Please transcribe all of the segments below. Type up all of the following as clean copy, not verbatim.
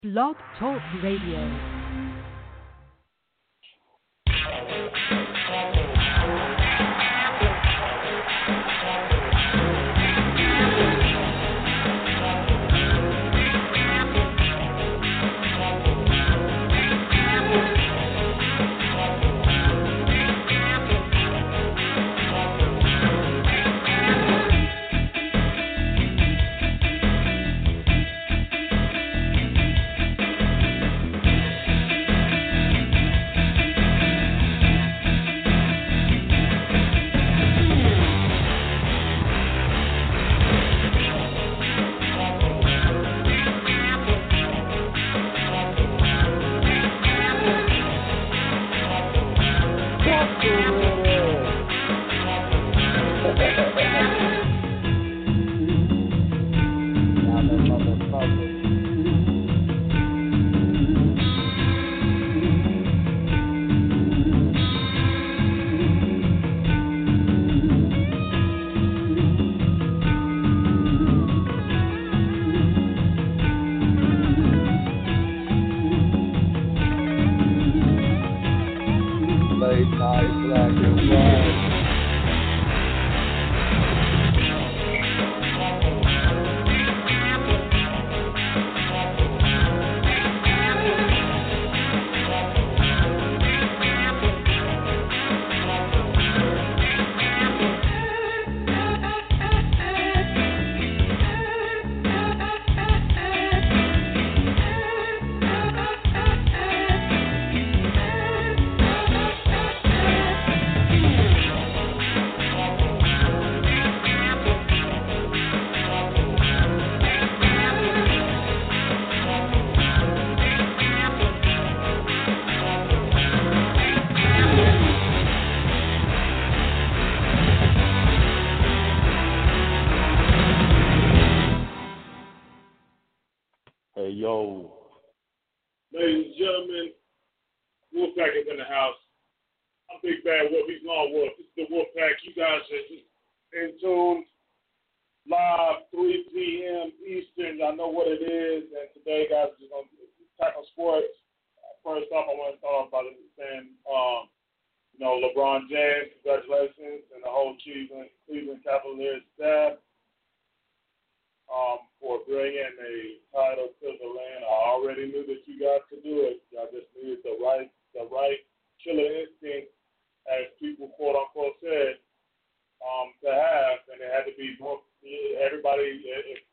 Blog Talk Radio. Ladies and gentlemen, Wolfpack is in the house. I'm Big Bad Wolf. He's Long Wolf. This is the Wolfpack. You guys are in tune. Live 3 p.m. Eastern. Y'all know what it is. And today, guys, we're just going to tackle sports. First off, I want to start off by saying, LeBron James, congratulations, and the whole Cleveland Cavaliers staff for bringing a title to the land. I already knew that you guys could do it. Y'all just needed the right killer instinct, as people quote unquote said, to have, and it had to be more. Everybody, if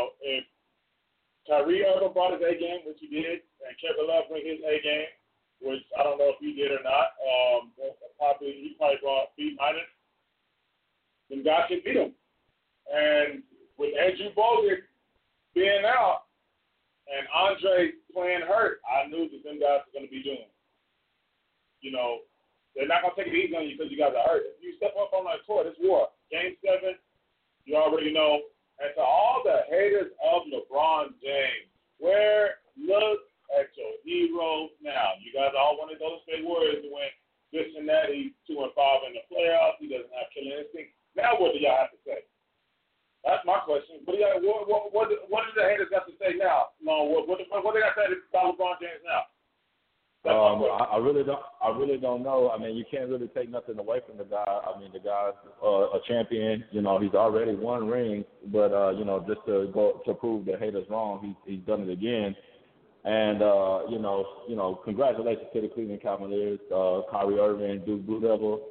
Kyrie Irving brought his A game, which he did, and Kevin Love bring his A game, which I don't know if he did or not. He probably brought B minus. Then guys can beat him, and with Andrew Bogut being out and Andre playing hurt, I knew that them guys were going to be doomed. They're not going to take it easy on you because you guys are hurt. If you step up on that court, it's war. Game 7, you already know. And to all the haters of LeBron James, look at your hero now. You guys all want to go to State Warriors to win this and that. He's 2-5 in the playoffs. He doesn't have killing instinct. Now what do y'all have to say? That's my question. What do the haters got to say now? No, what they got to say about LeBron James now? I really don't know. I mean, you can't really take nothing away from the guy. I mean, the guy's a champion. He's already won rings, but just to prove the haters wrong, he's done it again. And congratulations to the Cleveland Cavaliers, Kyrie Irving, Duke Blue Devil.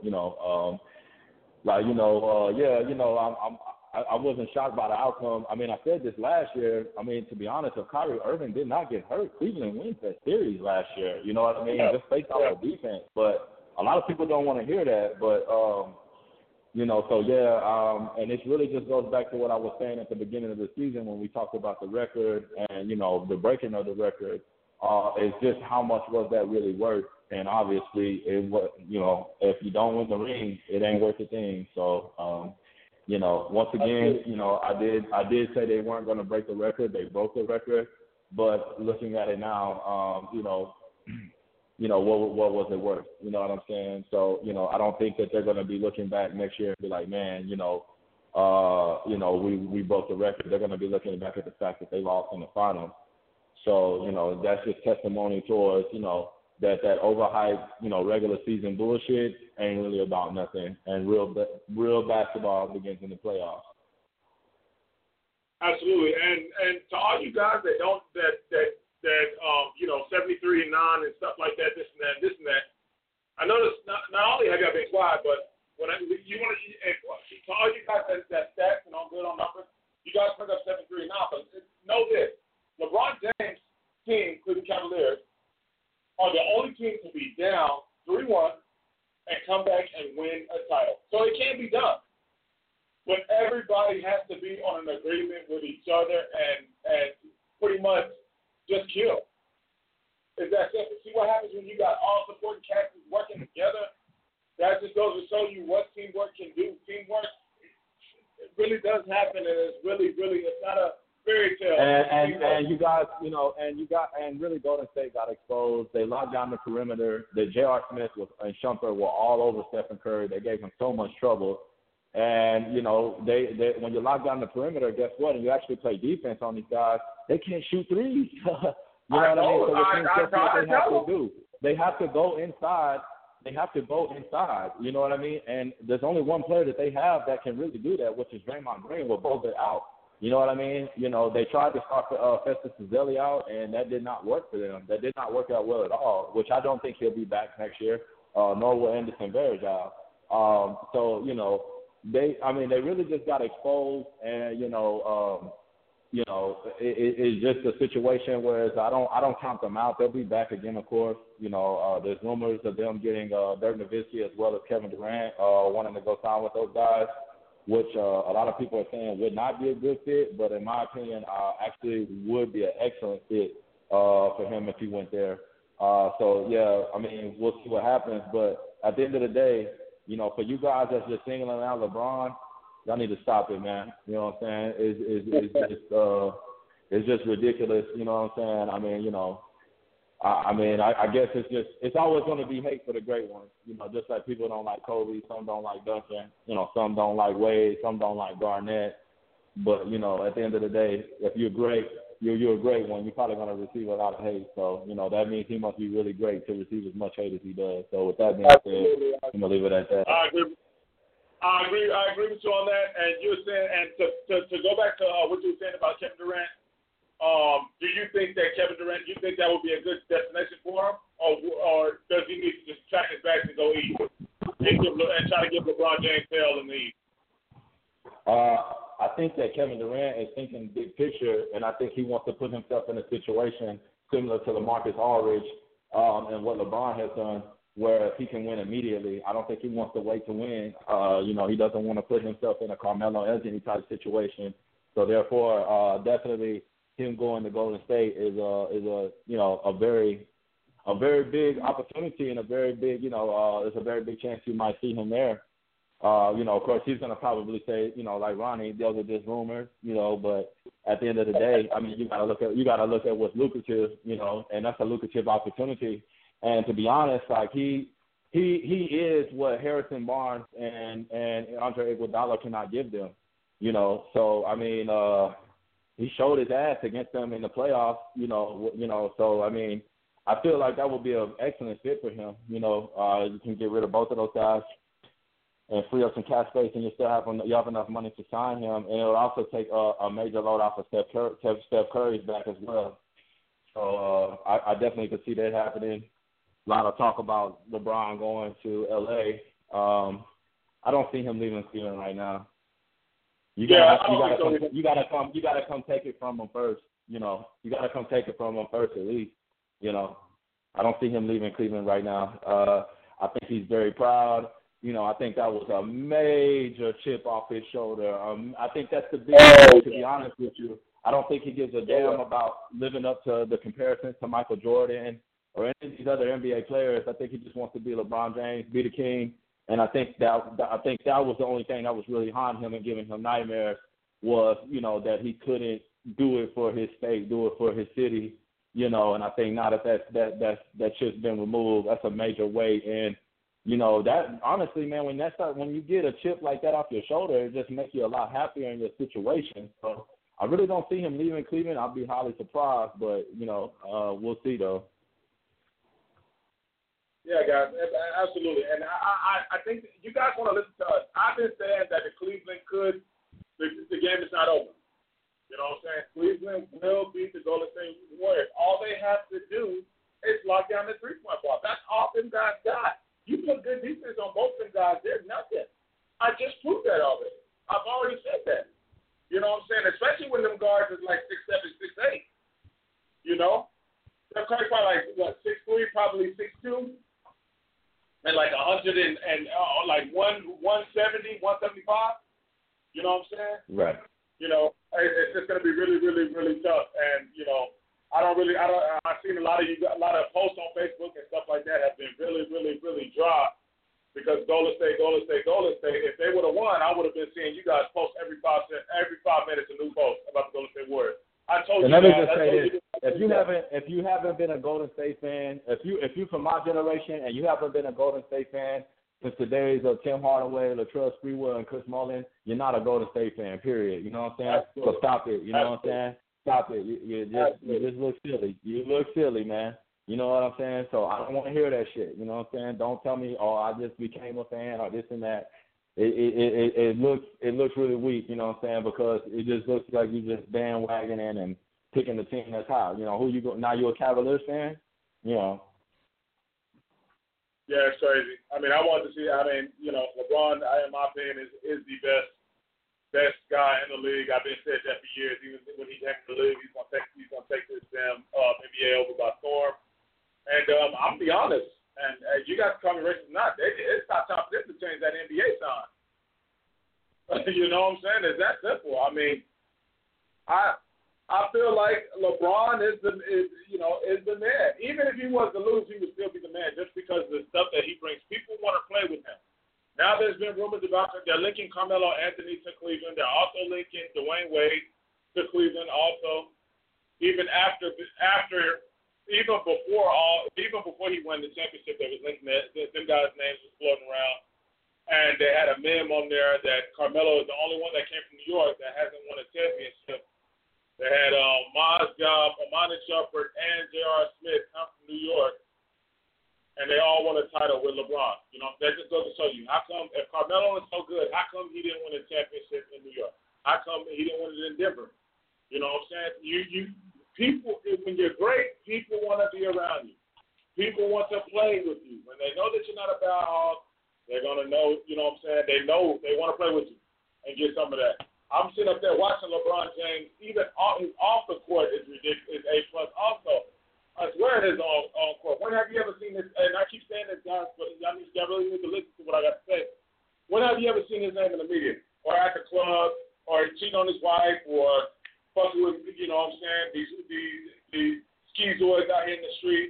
I wasn't shocked by the outcome. I mean, I said this last year. I mean, to be honest, if Kyrie Irving did not get hurt, Cleveland wins that series last year. You know what I mean? Yeah. Just based off the defense. But a lot of people don't want to hear that. But, and it really just goes back to what I was saying at the beginning of the season when we talked about the record and, the breaking of the record. It's just how much was that really worth? And obviously, if you don't win the ring, it ain't worth a thing. So, once again, I did say they weren't going to break the record. They broke the record. But looking at it now, what was it worth? You know what I'm saying? So, I don't think that they're going to be looking back next year and be like, man, we broke the record. They're going to be looking back at the fact that they lost in the finals. So, you know, that's just testimony towards, you know, that overhyped, you know, regular season bullshit ain't really about nothing, and real basketball begins in the playoffs. Absolutely, and to all you guys that don't you know 73-9 and stuff like that, this and that. I notice not only have y'all been quiet, but when you want to all you guys that stats and I'm good on numbers, you guys bring up 73-9, but know this: LeBron James' team, Cleveland Cavaliers, are the only team to be down 3-1 and come back and win a title. So it can be done. But everybody has to be on an agreement with each other and pretty much just kill. Is that simple? See what happens when you got all supporting cats working together? That just goes to show you what teamwork can do. Teamwork, it really does happen, and it's really, it's not a fairy tale. And you guys, you know, and really Golden State got exposed. They locked down the perimeter. The J.R. Smith and Shumpert were all over Stephen Curry. They gave him so much trouble. And, you know, they when you lock down the perimeter, guess what? And you actually play defense on these guys, they can't shoot threes. You know what I mean? So that's what they have to do. They have to go inside. You know what I mean? And there's only one player that they have that can really do that, which is Draymond Green with both out. You know what I mean? You know, they tried to start Festus Ezeli out, and that did not work for them. That did not work out well at all, which I don't think he'll be back next year, nor will Anderson Varejao. So, you know, they really just got exposed, and it's just a situation where I don't count them out. They'll be back again, of course. You know, there's rumors of them getting Dirk Nowitzki as well as Kevin Durant wanting to go sign with those guys, which a lot of people are saying would not be a good fit, but in my opinion, actually would be an excellent fit for him if he went there. So yeah, I mean, we'll see what happens, but at the end of the day, you know, for you guys that's just singling out LeBron, y'all need to stop it, man. You know what I'm saying? It's just ridiculous. You know what I'm saying? I mean, you know, I guess it's always going to be hate for the great ones. You know, just like people don't like Kobe, some don't like Duncan. You know, some don't like Wade, some don't like Garnett. But you know, at the end of the day, if you're great, you're a great one. You're probably going to receive a lot of hate. So, you know, that means he must be really great to receive as much hate as he does. So with that being said, I'm going to leave it at that. I agree with you on that. And you were saying, and to go back to what you were saying about Kevin Durant, do you think that Kevin Durant, you think that would be a good destination for him? Or does he need to just track his back and go east and try to give LeBron James hell in the east? I think that Kevin Durant is thinking big picture, and I think he wants to put himself in a situation similar to LaMarcus Aldridge and what LeBron has done, where he can win immediately. I don't think he wants to wait to win. You know, he doesn't want to put himself in a Carmelo Anthony type situation. So therefore, definitely him going to Golden State is a very big opportunity and a very big, there's a very big chance you might see him there. Of course, he's going to probably say, like Ronnie, those are just rumors, but at the end of the day, I mean, you got to look at what's lucrative, and that's a lucrative opportunity. And to be honest, like he is what Harrison Barnes and Andre Iguodala cannot give them, So I mean, he showed his ass against them in the playoffs, So I mean, I feel like that would be an excellent fit for him. You can get rid of both of those guys and free up some cap space, and you have enough money to sign him, and it'll also take a major load off of Steph Curry's back as well. So I definitely could see that happening. A lot of talk about LeBron going to L.A. I don't see him leaving Cleveland right now. You gotta come take it from him first. You gotta come take it from him first at least. I don't see him leaving Cleveland right now. I think he's very proud. I think that was a major chip off his shoulder. I think that's the big thing, to be honest with you. I don't think he gives a damn about living up to the comparisons to Michael Jordan or any of these other NBA players. I think he just wants to be LeBron James, be the king. And I think that was the only thing that was really haunting him and giving him nightmares was, that he couldn't do it for his state, do it for his city, And I think now that chip's been removed, that's a major weight. And that honestly, man, when you get a chip like that off your shoulder, it just makes you a lot happier in your situation. So I really don't see him leaving Cleveland. I'll be highly surprised, but, we'll see, though. Yeah, guys, absolutely. And I think you guys want to listen to us. I've been saying that the Cleveland the game is not over. You know what I'm saying? Cleveland will beat the Golden State Warriors. All they have to do is lock down the three-point ball. That's all them guys got. You put good defense on both them guys, there's nothing. I just proved that already. I've already said that. You know what I'm saying? Especially when them guards is like 6'7", 6'8". You know? They're probably like, 6'3", probably 6'2", and like 100 and like 170, 175. You know what I'm saying? Right. It's just going to be really, really, really tough. And, I've seen a lot of posts on Facebook and stuff like that have been really, really, really dry because Golden State. If they would have won, I would have been seeing you guys post every 5 minutes a new post about the Golden State Warriors. I told you. And let me just say this: if you haven't been a Golden State fan, if you from my generation and you haven't been a Golden State fan since the days of Tim Hardaway, Latrell Sprewell, and Chris Mullin, you're not a Golden State fan. Period. You know what I'm saying? Absolutely. So stop it. You know what I'm saying? Stop it. You just look silly. You look silly, man. You know what I'm saying? So I don't want to hear that shit. You know what I'm saying? Don't tell me, I just became a fan or this and that. It looks really weak. You know what I'm saying? Because it just looks like you just bandwagoning and picking the team that's high. Who you go now? You're a Cavaliers fan? Yeah, it's crazy. I want to see. LeBron, in my opinion, is the best guy in the league. I've been saying that for years. Even when he came to the league, he's gonna take this damn NBA over by storm. And I'm gonna be honest. And you guys call me racist or not? It's not time for them to change that NBA sign. You know what I'm saying? It's that simple. I feel like LeBron is the man. Even if he was to lose, he would still be the man just because of the stuff that he brings. People want to play with him. Now there's been rumors about they're linking Carmelo Anthony to Cleveland. They're also linking Dwayne Wade to Cleveland also. Even before he won the championship, there was linking them guys' names was floating around. And they had a meme on there that Carmelo is the only one that came from New York that hasn't won a championship. They had Amani Shumpert, and J.R. Smith come from New York, and they all won a title with LeBron. That just goes to show you. How come, if Carmelo is so good, how come he didn't win a championship in New York? How come he didn't win it in Denver? You know what I'm saying? People, when you're great, people want to be around you. People want to play with you. When they know that you're not a bad hog, they're going to know, you know what I'm saying? They know they want to play with you and get some of that. I'm sitting up there watching LeBron James. Even off the court is ridiculous. Is A+ also. I swear it is on court. When have you ever seen this? And I keep saying this, guys, but y'all really need to listen to what I got to say. When have you ever seen his name in the media? Or at the club, or cheating on his wife, or fucking with, you know what I'm saying, these schizoids out here in the street,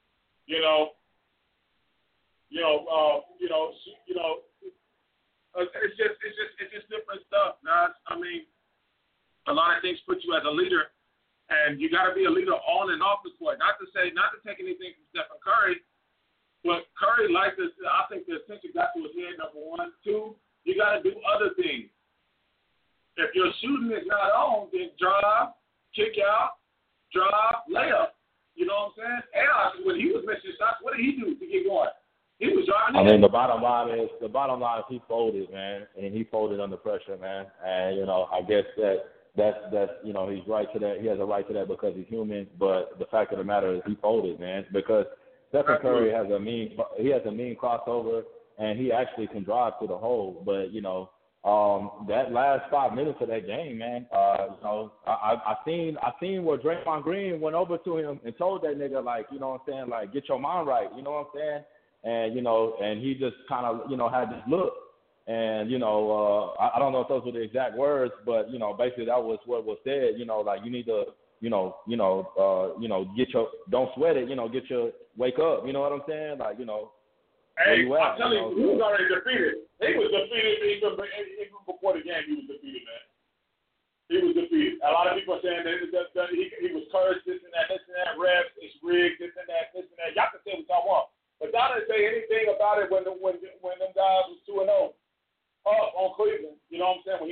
it's just different stuff, guys. A lot of things put you as a leader, and you got to be a leader on and off the court. Not to take anything from Stephen Curry, but Curry likes this. I think the attention got to his head. Number one, two, you got to do other things. If your shooting is not on, then drive, kick out, drive, layup. You know what I'm saying? And when he was missing shots, what did he do to get going? He was driving. The bottom line is he folded, man, and he folded under pressure, man. And I guess that's he's right to that. He has a right to that because he's human. But the fact of the matter is he folded, man, because Stephen Curry has a mean crossover, and he actually can drive to the hole. But that last 5 minutes of that game, man, I seen where Draymond Green went over to him and told that nigga, like, you know what I'm saying, like, get your mind right, you know what I'm saying? And, and he just kind of, had this look. And, I don't know if those were the exact words, but, basically that was what was said, like you need to, don't sweat it, wake up, you know what I'm saying? Like, Hey, I'm telling you, he was already defeated. He was defeated even before the game. He was defeated, man. He was defeated. A lot of people are saying that he was cursed, this and that, refs, it's rigged, this and that. Y'all can say what y'all want. But y'all didn't say anything about it when them guys was 2-0 up on Cleveland. You know what I'm saying? When he was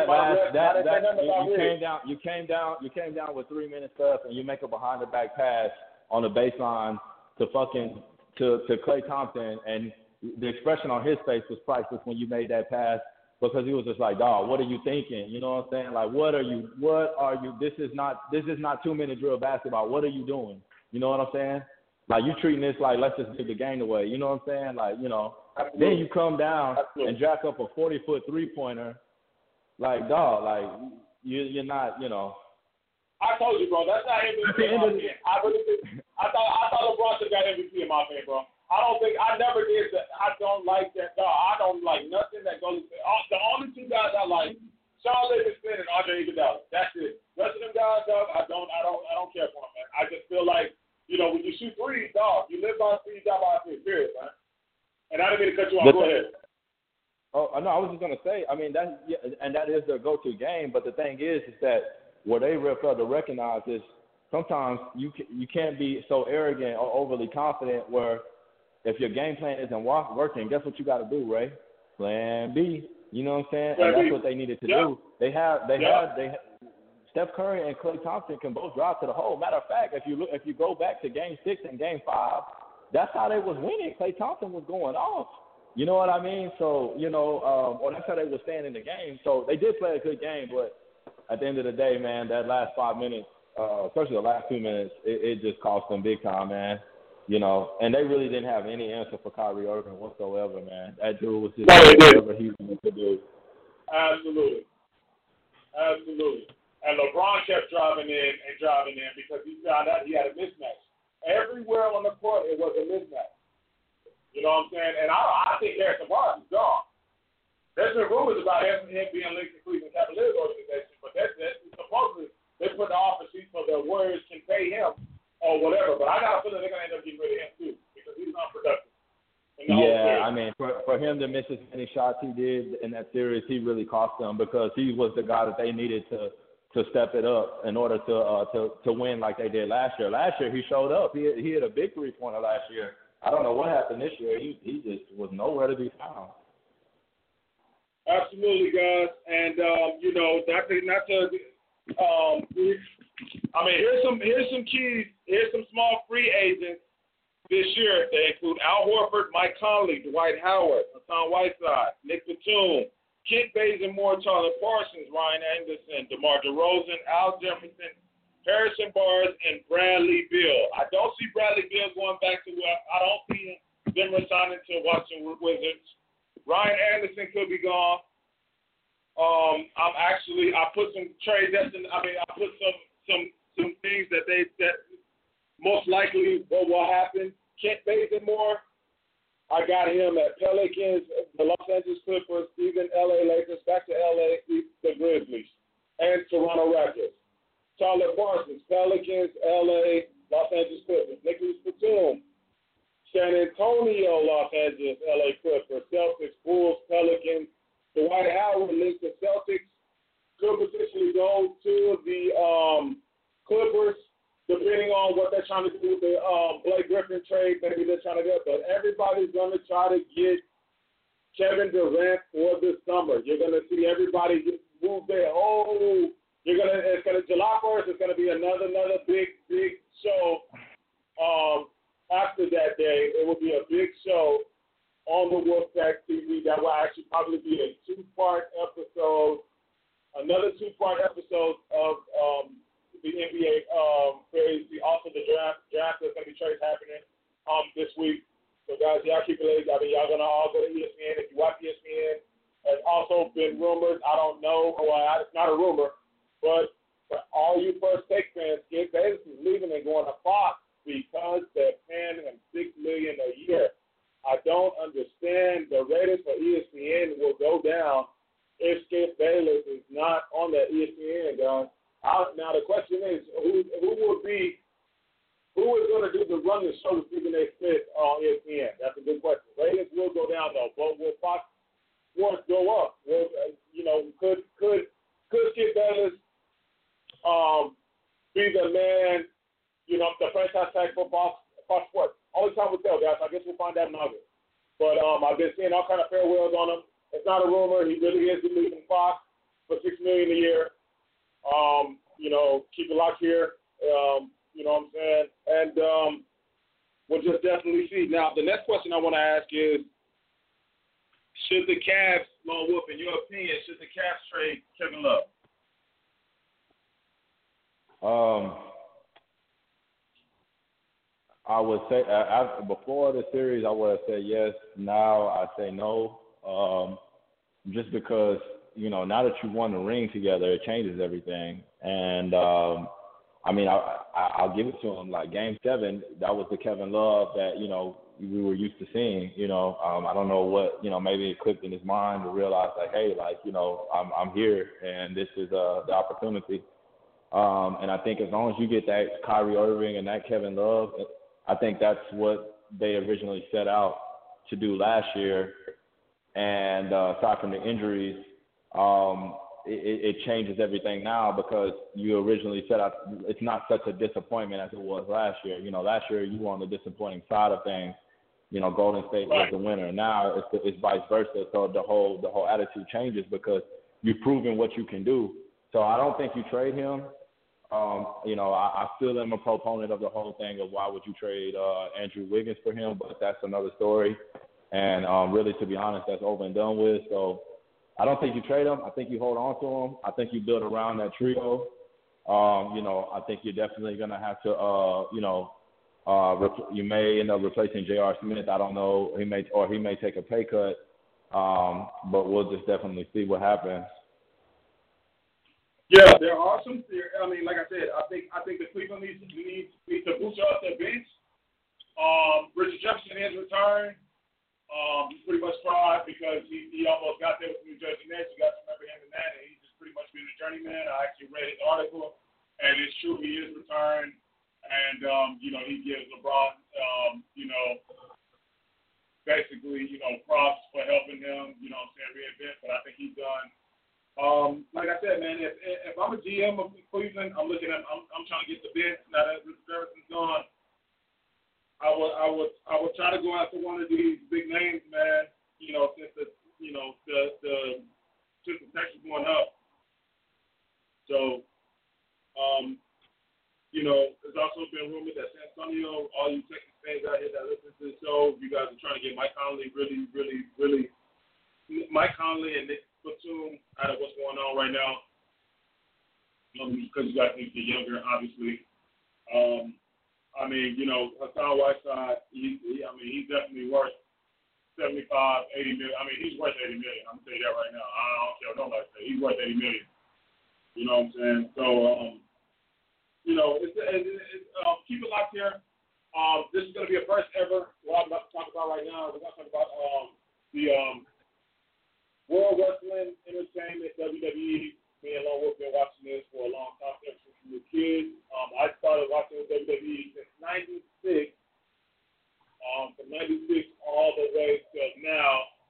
you came down with 3 minutes left, and you make a behind the back pass on the baseline to Klay Thompson, and the expression on his face was priceless when you made that pass, because he was just like, dog, what are you thinking? You know what I'm saying? Like, what are you? This is not 2-minute drill basketball. What are you doing? You know what I'm saying? Like, you treating this like, let's just give the game away. You know what I'm saying? Like, you know, Absolutely. Then you come down and jack up a 40-foot three-pointer. Like, dog, like, you're not, you know. I told you, bro, that's not MVP. I thought LeBron should have got MVP in my opinion, bro. I never did that. I don't like that. Dog. I don't like nothing that goes. The only two guys I like, Sean Livingston and Andre Iguodala. That's it. Rest of them guys, dog, I don't care for them, man. I just feel like, you know, when you shoot threes, dog, you live by three, you die by three, period, man. And I didn't mean to cut you off. Go ahead. Oh no, I was just gonna say. I mean, that is their go-to game. But the thing is that what they fail to recognize is sometimes you can't be so arrogant or overly confident where if your game plan isn't working, guess what you got to do, Ray? Plan B. You know what I'm saying? And that's what they needed to do. They have Steph Curry and Klay Thompson can both drive to the hole. Matter of fact, if you go back to Game 6 and Game 5, that's how they was winning. Klay Thompson was going off. You know what I mean? So, you know, or that's how they were staying in the game. So they did play a good game, but at the end of the day, man, that last 5 minutes, especially the last 2 minutes, it just cost them big time, man. You know, and they really didn't have any answer for Kyrie Irving whatsoever, man. That dude was just whatever he wanted to do. Absolutely. And LeBron kept driving in because he found out he had a mismatch. Everywhere on the court, it was a mismatch. You know what I'm saying? And I think Harrison Barnes is gone. There's been rumors about him being linked to Cleveland Cavaliers organization, but that's supposedly they put the offer sheet so the Warriors can pay him or whatever. But I got a feeling they're going to end up getting rid of him too because he's unproductive. Yeah, I mean, for him to miss as many shots he did in that series, he really cost them because he was the guy that they needed to step it up in order to win like they did last year. Last year he showed up. He hit a big three-pointer last year. I don't know what happened this year. He just was nowhere to be found. Absolutely, guys. And you know, I mean, here's some keys. Here's some small free agents this year. They include Al Horford, Mike Conley, Dwight Howard, Hassan Whiteside, Nick Batum, Kent Bazemore, Charlie Parsons, Ryan Anderson, DeMar DeRozan, Al Jefferson, Harrison Barnes, and Bradley Beal. I don't see Bradley Beal going back to I don't see them resigning to Washington Wizards. Ryan Anderson could be gone. I put some trade destined. I put some things that most likely what will happen. Kent Bazemore, I got him at Pelicans, the Los Angeles Clippers, even LA Lakers, back to LA, the Grizzlies, and Toronto Raptors. Charlie Parsons, Pelicans, LA, Los Angeles Clippers. Nicholas Batum, San Antonio, Los Angeles, LA Clippers, Celtics, Bulls, Pelicans. Dwight Howard linked the Celtics, could potentially go to the Clippers, depending on what they're trying to do with the Blake Griffin trade. Maybe they're trying to get, but everybody's going to try to get Kevin Durant for the summer. You're going to see everybody move their whole. July 1st is going to be another big show. After that day, it will be a big show on the Wolfpack TV. That will actually probably be a two-part episode, another two-part episode of the NBA crazy. Also, the draft. There's going to be trades happening this week. So, guys, y'all keep it lazy. I mean, y'all going to all go to ESPN. If you watch ESPN, there's also been rumors. I don't know. Well, it's not a rumor. But for all you First Take fans, Skip Bayless is leaving and going to Fox because they're paying him $6 million a year. I don't understand. The ratings for ESPN will go down if Skip Bayless is not on that ESPN, guys. Now the question is, who is going to do the run the show with Stephen A. Smith on ESPN? That's a good question. Ratings will go down though, but will Fox Sports go up? Will, could Skip Bayless be the man? The franchise tag for Fox Sports. Only time will tell, guys. I guess we'll find out in August. But I've been seeing all kind of farewells on him. It's not a rumor. He really is leaving Fox. for $6 million a year. Keep it locked here. You know what I'm saying? And we'll just definitely see. Now, the next question I want to ask is, should the Cavs, Lone Wolf, in your opinion, should the Cavs trade Kevin Love? I would say before the series, I would have said yes. Now I say no, just because now that you won the ring together, it changes everything. And I'll give it to him. Like Game 7, that was the Kevin Love that we were used to seeing. I don't know what maybe it clicked in his mind to realize like, hey, like I'm here and this is the opportunity. And I think as long as you get that Kyrie Irving and that Kevin Love, I think that's what they originally set out to do last year. And aside from the injuries, it changes everything now because you originally set out. It's not such a disappointment as it was last year. Last year you were on the disappointing side of things. Golden State was the winner. Now it's vice versa. So the whole attitude changes because you've proven what you can do. So I don't think you trade him. I still am a proponent of the whole thing of why would you trade Andrew Wiggins for him, but that's another story. And really, to be honest, that's over and done with. So I don't think you trade him. I think you hold on to him. I think you build around that trio. I think you're definitely going to have to, you may end up replacing J.R. Smith. I don't know. He may take a pay cut, but we'll just definitely see what happens. Yeah, there are some. Like I said, I think the Cleveland needs to boost up their bench. Richard Jefferson is returned. He's pretty much fried because he almost got there with the New Jersey Nets. You got to remember him in that, and he's just pretty much been a journeyman. I actually read his article, and it's true he is returned. And he gives LeBron, basically, props for helping him. Reinvent. But I think he's done. Like I said, man, if I'm a GM of Cleveland, I'm trying to get the bench. Now that Richard Jefferson's gone, I would try to go after one of these big names, man. Since the Texas going up. So, there's also been rumored that San Antonio, all you Texas fans out here that listen to the show, you guys are trying to get Mike Conley Mike Conley and Nick Batum out of what's going on right now. Because you guys need to get younger, obviously. Hassan Whiteside, he's definitely worth 75, 80 million. He's worth 80 million. I'm gonna tell you that right now. I don't care what nobody say. He's worth 80 million. You know what I'm saying? So, keep it locked here. This is gonna be a first ever. What I'm about to talk about right now, we're gonna talk about the World Wrestling Entertainment, WWE. Me and Lone Wolf been watching this for a long time since we were kids. I started watching WWE since '96. From '96 all the way till now.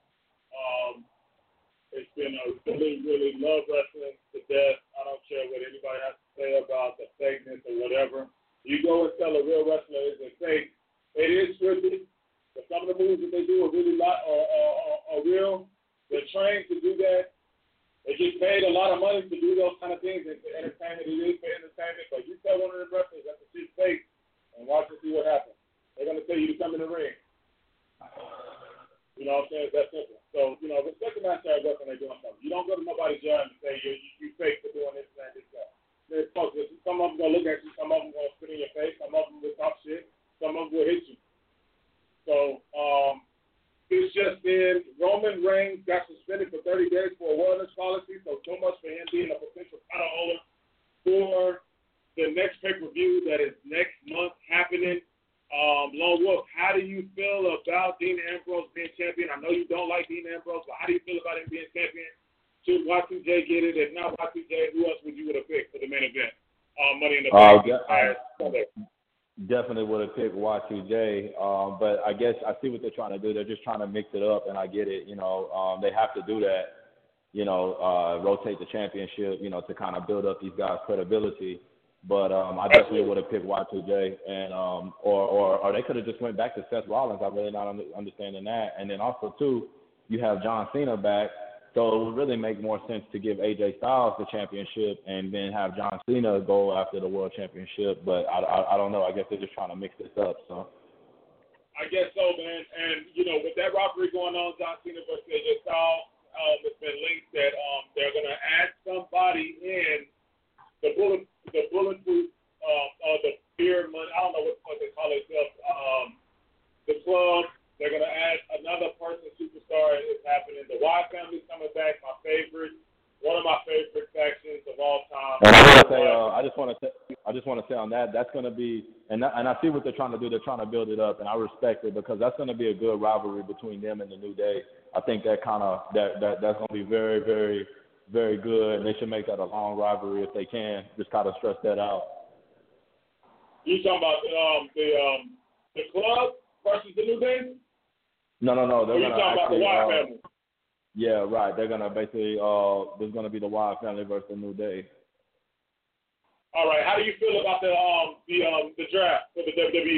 It's been a really, really love wrestling to death. I don't care what anybody has to say about the fakeness or whatever. You go and tell a real wrestler isn't fake. It is scripted, but some of the moves that they do are really are real. They're trained to do that. They get paid a lot of money to do those kind of things. It's for entertainment. It is for entertainment. But you tell one of the wrestlers that the shit's fake and watch and see what happens. They're going to tell you to come in the ring. You know what I'm saying? It's that simple. So, respect the master when they're doing something. You don't go to nobody's job and say, you fake for doing this and this stuff. Some of them going to look at you. Some of them going to spit in your face. Some of them will talk shit. Some of them will hit you. So, it's just been Roman Reigns got suspended for 30 days for a wellness policy, so much for him being a potential title holder for the next pay-per-view that is next month happening. Lone Wolf, how do you feel about Dean Ambrose being champion? I know you don't like Dean Ambrose, but how do you feel about him being champion? Should Y2J get it? If not Y2J, who else would you have picked for the main event? Money in the Bank. Definitely would have picked Y2J, but I guess I see what they're trying to do. They're just trying to mix it up, and I get it. They have to do that. Rotate the championship. To kind of build up these guys' credibility. But I definitely would have picked Y2J, and or they could have just went back to Seth Rollins. I'm really not understanding that. And then also too, you have John Cena back, So it would really make more sense to give AJ Styles the championship and then have John Cena go after the world championship. But I don't know. I guess they're just trying to mix this up. So I guess so, man. And, you know, with that rivalry going on, John Cena versus AJ Styles, it's been linked that they're going to add somebody in the bulletproof, the beer money. I don't know what they call it. The club. They're going to add another person, superstar. It's happening. The Wyatt family's coming back. My favorite, one of my favorite factions of all time. And I just want to say on that, that's going to be, and I see what they're trying to do. They're trying to build it up, and I respect it because that's going to be a good rivalry between them and the New Day. I think that's going to be very, very, very good, and they should make that a long rivalry if they can. Just kind of stress that out. You talking about the club versus the New Day? No. They're you talking about the Wyatt family? Yeah, right. They're gonna basically there's gonna be the Wyatt family versus the New Day. All right. How do you feel about the draft for the WWE?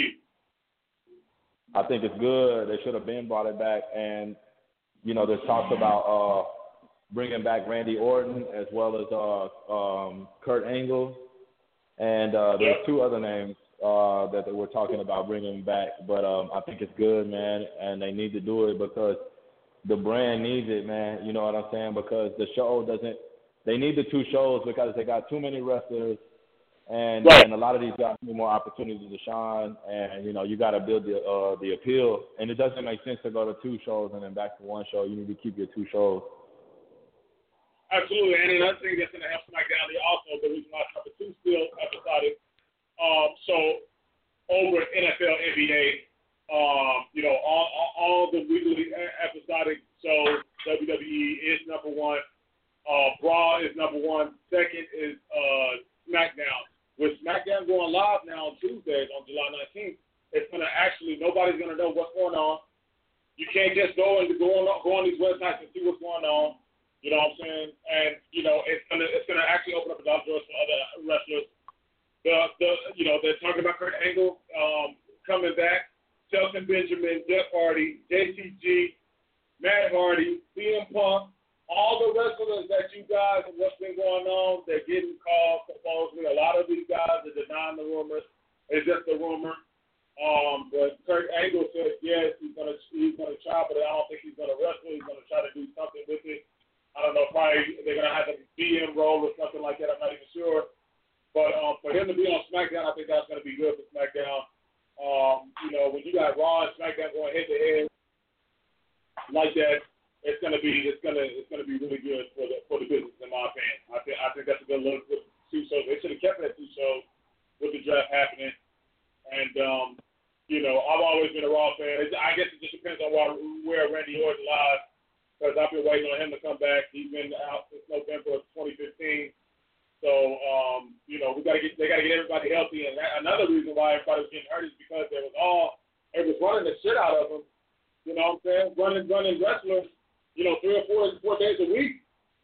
I think it's good. They should have brought it back, and you know, there's talks about bringing back Randy Orton as well as Kurt Angle, and there's two other names that they were talking about bringing back. But I think it's good, man, and they need to do it because the brand needs it, man. You know what I'm saying? Because the show doesn't. They need the two shows because they got too many wrestlers, and a lot of these guys need more opportunities to shine. And you know, you got to build the appeal. And it doesn't make sense to go to two shows and then back to one show. You need to keep your two shows. Absolutely, and another thing that's going to help SmackDown also, the reason why number 2 still episodic. So over NFL, NBA, you know, all the weekly episodic shows, WWE is number 1. Raw is number 1. Second is SmackDown. With SmackDown going live now on Tuesdays on July 19th, it's going to actually, nobody's going to know what's going on. You can't just go on these websites and see what's going on. You know what I'm saying? And, you know, it's gonna actually open up a lot of doors for other wrestlers. You know, they're talking about Kurt Angle coming back, Shelton Benjamin, Jeff Hardy, JTG, Matt Hardy, CM Punk, all the wrestlers that you guys and what's been going on, they're getting called supposedly. A lot of these guys are denying the rumors. It's just a rumor. But Kurt Angle said yes, he's gonna try, but I don't think he's gonna wrestle. He's gonna try to do something with it. I don't know, probably they're gonna have a DM role or something like that. I'm not even sure. But for him to be on SmackDown, I think that's gonna be good for SmackDown. You know, when you got Raw and SmackDown going head to head like that, it's gonna be really good for the business, in my opinion. I think that's a good look with 2 shows. They should have kept that 2 shows with the draft happening. And you know, I've always been a Raw fan. I guess it just depends on where Randy Orton lies. Because I've been waiting on him to come back. He's been out since November of 2015. So, you know, they got to get everybody healthy. And another reason why everybody was getting hurt is because it was running the shit out of them. You know what I'm saying? Running wrestlers, you know, 3 or 4 days a week.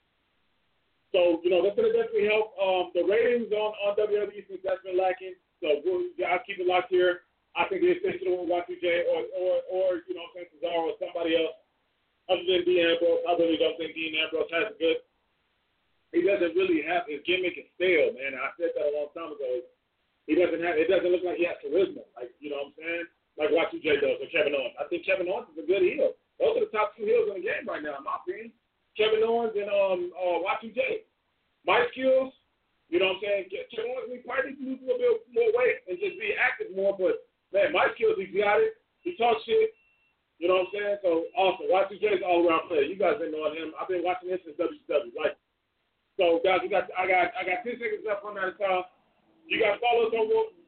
So, you know, that's going to definitely help the ratings on WWE since that's been lacking. So, I'll keep it locked here. I think they should have won Y2J or you know, Cesaro or somebody else. Other than Dean Ambrose, I really don't think Dean Ambrose has a good. He doesn't really have his gimmick is stale, man. I said that a long time ago. It doesn't look like he has charisma, like, you know what I'm saying? Like Y2J does or Kevin Owens. I think Kevin Owens is a good heel. Those are the top 2 heels in the game right now, in my opinion. Kevin Owens and Y2J. Mike skills, you know what I'm saying? Kevin Owens, we probably need to lose a little bit more weight and just be active more, but man, Mike skills, he got it. He talks shit. You know what I'm saying? So, awesome. Y2J is an all-around player. You guys been knowing him. I've been watching him since WCW. Like, so, guys, I got 10 seconds left on that time. You guys follow us on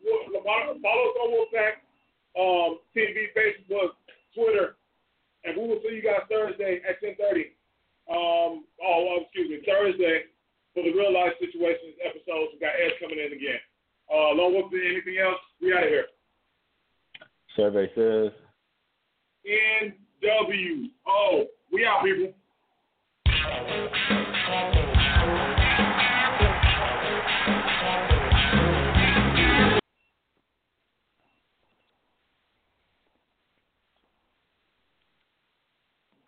Wolfpack, TV, Facebook, Twitter, and we will see you guys Thursday at 10:30. Thursday for the Real Life Situations episodes. We got Ed coming in again. Lone Wolf, anything else? We out of here. Survey says. NWO. We out, people.